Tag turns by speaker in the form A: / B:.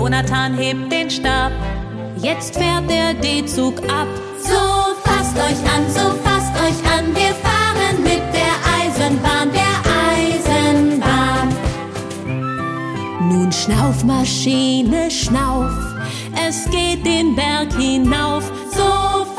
A: Jonathan hebt den Stab. Jetzt fährt der D-Zug ab.
B: So fasst euch an, wir fahren mit der Eisenbahn,
A: Nun schnauf, Maschine, schnauf, es geht den Berg hinauf.
B: So